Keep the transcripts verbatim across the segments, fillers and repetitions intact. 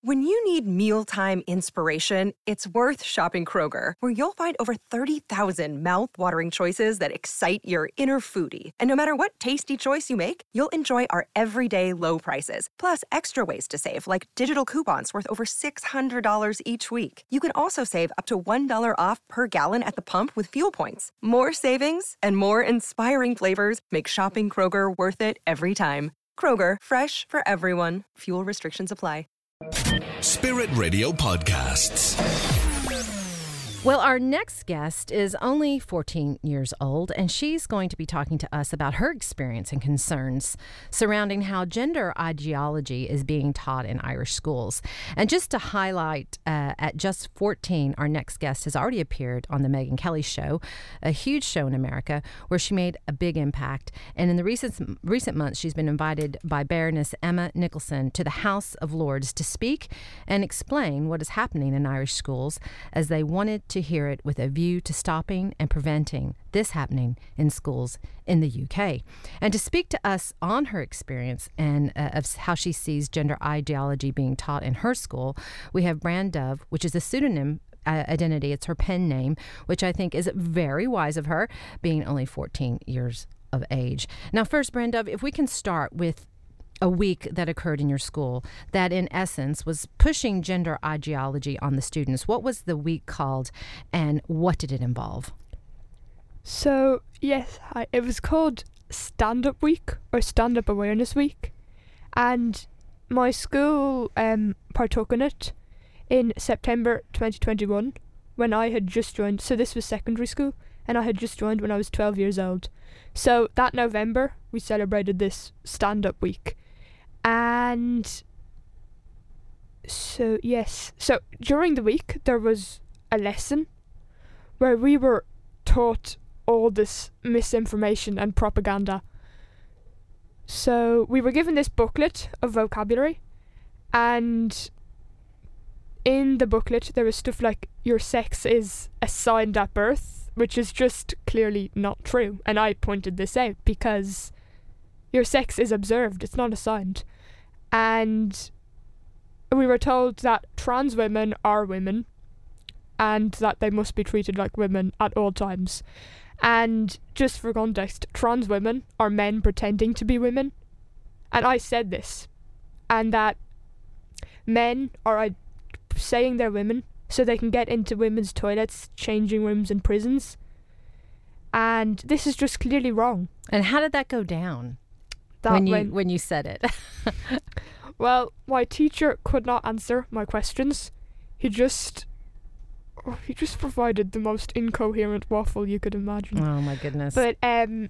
When you need mealtime inspiration, it's worth shopping Kroger, where you'll find over thirty thousand mouth-watering choices that excite your inner foodie. And no matter what tasty choice you make, you'll enjoy our everyday low prices, plus extra ways to save, like digital coupons worth over six hundred dollars each week. You can also save up to one dollar off per gallon at the pump with fuel points. More savings and more inspiring flavors make shopping Kroger worth it every time. Kroger, fresh for everyone. Fuel restrictions apply. Spirit Radio Podcasts. Well, our next guest is only fourteen years old, and she's going to be talking to us about her experience and concerns surrounding how gender ideology is being taught in Irish schools. And just to highlight, uh, at just fourteen, our next guest has already appeared on the Megyn Kelly Show, a huge show in America where she made a big impact. And in the recent recent months, she's been invited by Baroness Emma Nicholson to the House of Lords to speak and explain what is happening in Irish schools, as they wanted to to hear it with a view to stopping and preventing this happening in schools in the U K. And to speak to us on her experience and uh, of how she sees gender ideology being taught in her school, we have Bran Dove, which is a pseudonym uh, identity. It's her pen name, which I think is very wise of her, being only fourteen years of age. Now, first, Bran Dove, if we can start with a week that occurred in your school that in essence was pushing gender ideology on the students. What was the week called and what did it involve? So, yes, hi, it was called Stand Up Week or Stand Up Awareness Week, and my school um, partook in it in September twenty twenty-one when I had just joined. So this was secondary school and I had just joined when I was twelve years old. So that November we celebrated this Stand Up Week. And so, yes, so during the week there was a lesson where we were taught all this misinformation and propaganda. So we were given this booklet of vocabulary, and in the booklet there was stuff like your sex is assigned at birth, which is just clearly not true. And I pointed this out because your sex is observed, it's not assigned. And we were told that trans women are women and that they must be treated like women at all times. And just for context, trans women are men pretending to be women. And I said this, and that men are uh, saying they're women so they can get into women's toilets, changing rooms in prisons. And this is just clearly wrong. And how did that go down? That when you when, when you said it? Well, my teacher could not answer my questions. He just oh, he just provided the most incoherent waffle you could imagine. Oh my goodness. But um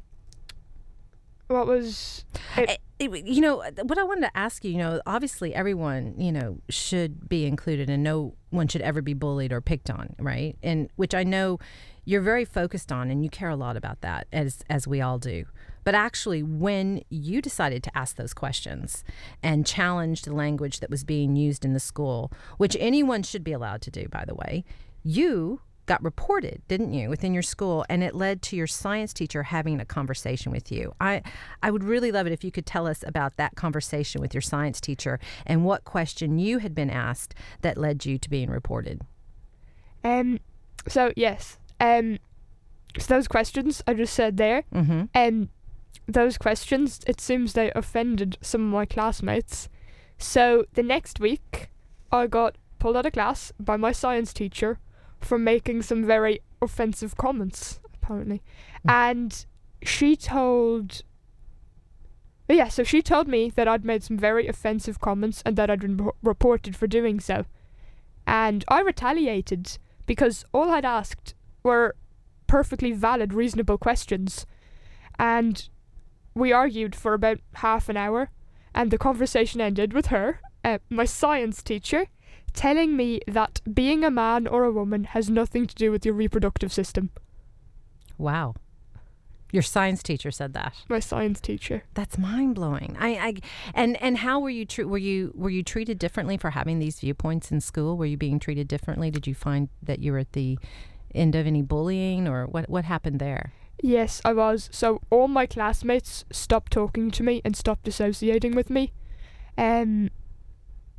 what was it? It, it, you know, what I wanted to ask you, you know, obviously everyone, you know, should be included and no one should ever be bullied or picked on, right? And which I know you're very focused on and you care a lot about that, as as we all do. But actually, when you decided to ask those questions and challenge the language that was being used in the school, which anyone should be allowed to do, by the way, you got reported, didn't you, within your school, and it led to your science teacher having a conversation with you. I, I would really love it if you could tell us about that conversation with your science teacher and what question you had been asked that led you to being reported. Um. So, yes. Um. So those questions I just said there, Mm-hmm. um, those questions, it seems they offended some of my classmates. So the next week, I got pulled out of class by my science teacher for making some very offensive comments, apparently. Mm. And she told... Yeah, so she told me that I'd made some very offensive comments and that I'd been r- reported for doing so. And I retaliated because all I'd asked were perfectly valid, reasonable questions. And we argued for about half an hour, and the conversation ended with her, uh, my science teacher, telling me that being a man or a woman has nothing to do with your reproductive system. Wow. Your science teacher said that. My science teacher. That's mind-blowing. I, I and and how were you tre- were you were you treated differently for having these viewpoints in school? Were you being treated differently? Did you find that you were at the end of any bullying, or what what happened there? Yes, I was. So all my classmates stopped talking to me and stopped associating with me. Um,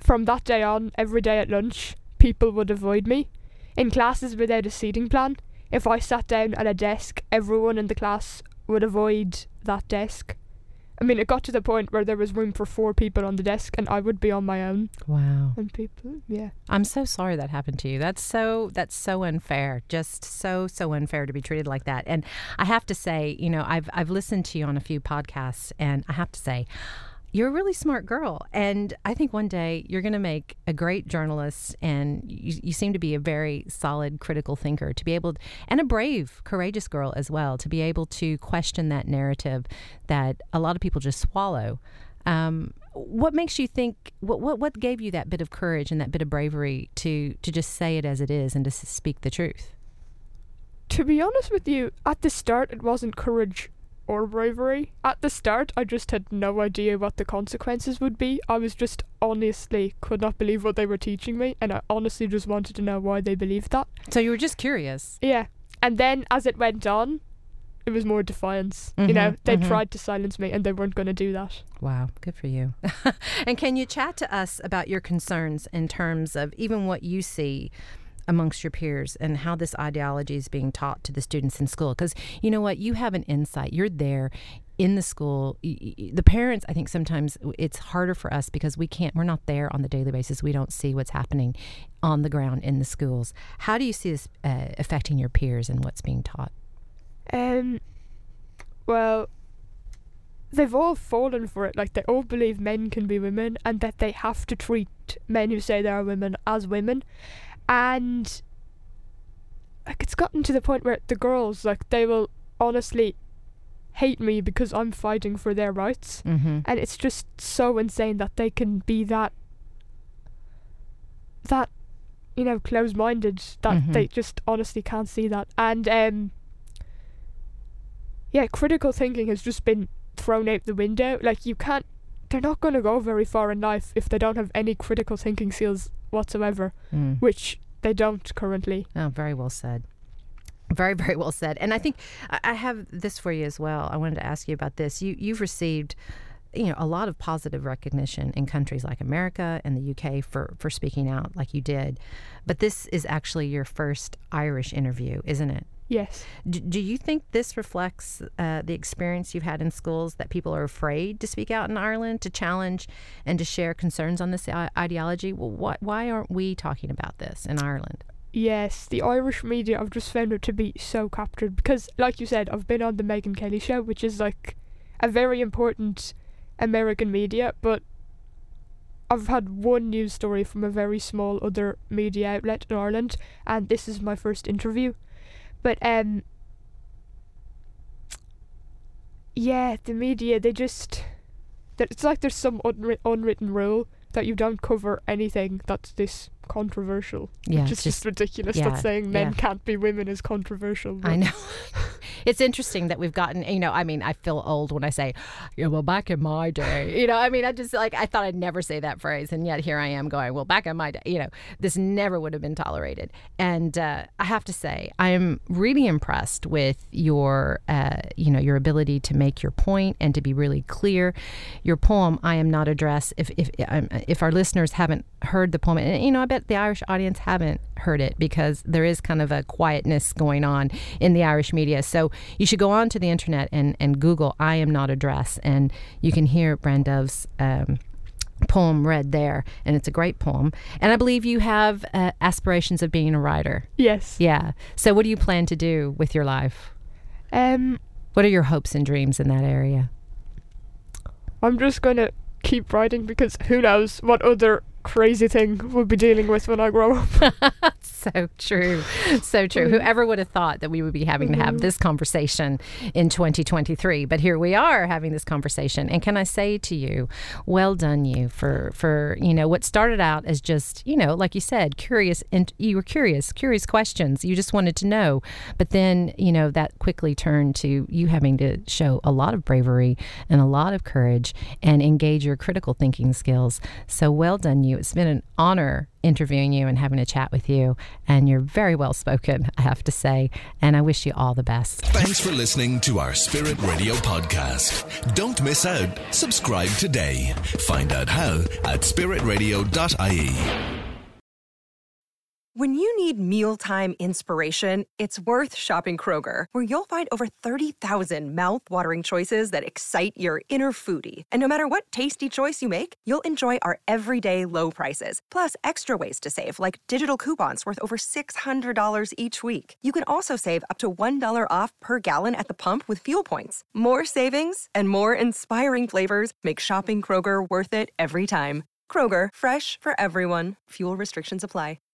from that day on, every day at lunch, people would avoid me. In classes without a seating plan, if I sat down at a desk, everyone in the class would avoid that desk. I mean, it got to the point where there was room for four people on the desk and I would be on my own. Wow. And people, yeah. I'm so sorry that happened to you. That's so that's so unfair. Just so so unfair to be treated like that. And I have to say, you know, I've I've listened to you on a few podcasts, and I have to say, you're a really smart girl, and I think one day you're going to make a great journalist, and you, you seem to be a very solid critical thinker, to be able to, and a brave, courageous girl as well, to be able to question that narrative that a lot of people just swallow. Um, what makes you think, what, what what gave you that bit of courage and that bit of bravery to, to just say it as it is and to s- speak the truth? To be honest with you, at the start it wasn't courage or bravery. At the start, I just had no idea what the consequences would be. I was just honestly could not believe what they were teaching me, and I honestly just wanted to know why they believed that. So you were just curious. Yeah. And then as it went on, it was more defiance. Mm-hmm, you know, they mm-hmm. tried to silence me and they weren't going to do that. Wow, good for you. And can you chat to us about your concerns in terms of even what you see amongst your peers and how this ideology is being taught to the students in school? Because you know what, you have an insight. You're there in the school. The parents, I think sometimes it's harder for us because we can't, we're not there on the daily basis. We don't see what's happening on the ground in the schools. How do you see this uh, affecting your peers and what's being taught? Um, well, they've all fallen for it. Like, they all believe men can be women and that they have to treat men who say they are women as women. And like, it's gotten to the point where the girls, like, they will honestly hate me because I'm fighting for their rights. Mm-hmm. And it's just so insane that they can be that that you know, close-minded, that Mm-hmm. they just honestly can't see that. And um yeah, critical thinking has just been thrown out the window. Like, you can't, they're not going to go very far in life if they don't have any critical thinking skills whatsoever, Mm. which they don't currently. Oh, very well said. Very, very well said. And I think I I have this for you as well. I wanted to ask you about this. You, you've received, you know, a lot of positive recognition in countries like America and the U K for, for speaking out like you did. But this is actually your first Irish interview, isn't it? Yes. D- do you think this reflects uh, the experience you've had in schools, that people are afraid to speak out in Ireland, to challenge and to share concerns on this I- ideology? Well, why, why aren't we talking about this in Ireland? Yes, the Irish media, I've just found it to be so captured because, like you said, I've been on the Megyn Kelly show, which is like a very important American media, but I've had one news story from a very small other media outlet in Ireland, and this is my first interview. But um yeah, the media, they just, it's like there's some unwri- unwritten rule that you don't cover anything that's this controversial, Yeah, which it's is just, just- ridiculous. yeah, That saying men yeah. can't be women is controversial. I but- know. It's interesting that we've gotten, you know, I mean, I feel old when I say, yeah, well, back in my day, you know, I mean, I just like, I thought I'd never say that phrase. And yet here I am going, well, back in my day, you know, this never would have been tolerated. And uh, I have to say, I'm really impressed with your, uh, you know, your ability to make your point and to be really clear. Your poem, I Am Not a Dress, if, if, um, if our listeners haven't heard the poem, and, you know, I bet the Irish audience haven't heard it because there is kind of a quietness going on in the Irish media. So you should go on to the internet and, and Google I Am Not a Dress, and you can hear Brandove's um, poem read there. And it's a great poem. And I believe you have uh, aspirations of being a writer. Yes. Yeah. So what do you plan to do with your life? Um, What are your hopes and dreams in that area? I'm just gonna keep writing because who knows what other crazy thing we'll be dealing with when I grow up. So true. So true. Whoever would have thought that we would be having to have this conversation in twenty twenty-three, but here we are having this conversation. And can I say to you, well done you for, for, you know, what started out as just, you know, like you said, curious, and you were curious, curious questions. You just wanted to know. But then, you know, that quickly turned to you having to show a lot of bravery and a lot of courage and engage your critical thinking skills. So well done you. you. It's been an honor interviewing you and having a chat with you. And you're very well spoken, I have to say. And I wish you all the best. Thanks for listening to our Spirit Radio podcast. Don't miss out. Subscribe today. Find out how at spirit radio dot I E. When you need mealtime inspiration, it's worth shopping Kroger, where you'll find over thirty thousand mouth-watering choices that excite your inner foodie. And no matter what tasty choice you make, you'll enjoy our everyday low prices, plus extra ways to save, like digital coupons worth over six hundred dollars each week. You can also save up to one dollar off per gallon at the pump with fuel points. More savings and more inspiring flavors make shopping Kroger worth it every time. Kroger, fresh for everyone. Fuel restrictions apply.